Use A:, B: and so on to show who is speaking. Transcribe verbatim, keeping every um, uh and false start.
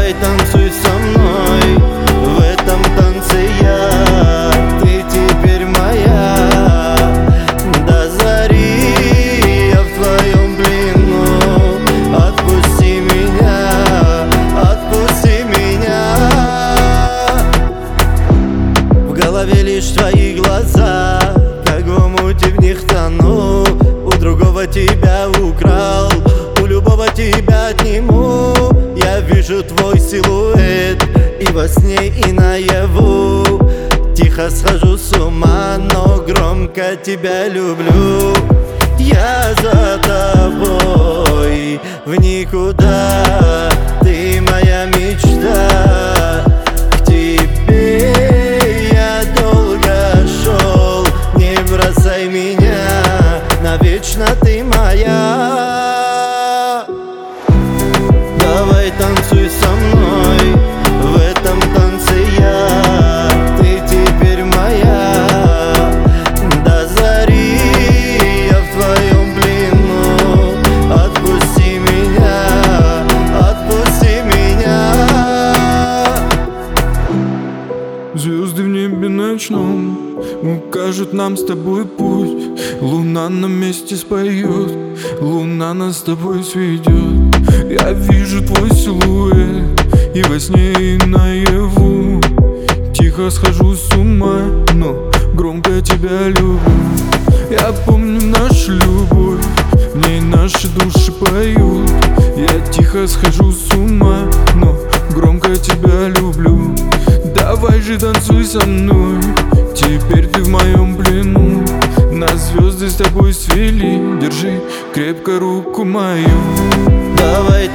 A: Давай танцуй со мной, в этом танце я, ты теперь моя. До зари я в твоем плену, отпусти меня, отпусти меня. В голове лишь твои глаза, как в омуте в них тону. У другого тебя украл, у любого тебя отниму. Я вижу твой силуэт и во сне, и наяву. Тихо схожу с ума, но громко тебя люблю. Я за тобой в никуда, ты моя мечта. К тебе я долго шел, не бросай меня, навечно ты моя. Давай танцуй со мной, в этом танце я, ты теперь моя. До зари я в твоем плену, отпусти меня, отпусти меня.
B: Звезды в небе ночном укажут нам с тобой путь. Луна на месте споет, луна нас с тобой сведет. Я вижу твой силуэт и во сне, и наяву. Тихо схожу с ума, но громко тебя люблю. Я помню нашу любовь, в ней наши души поют. Я тихо схожу с ума, но громко тебя люблю. Давай же танцуй со мной, теперь ты в моем плену. Нас звезды с тобой свели, держи крепко руку мою.
A: Давай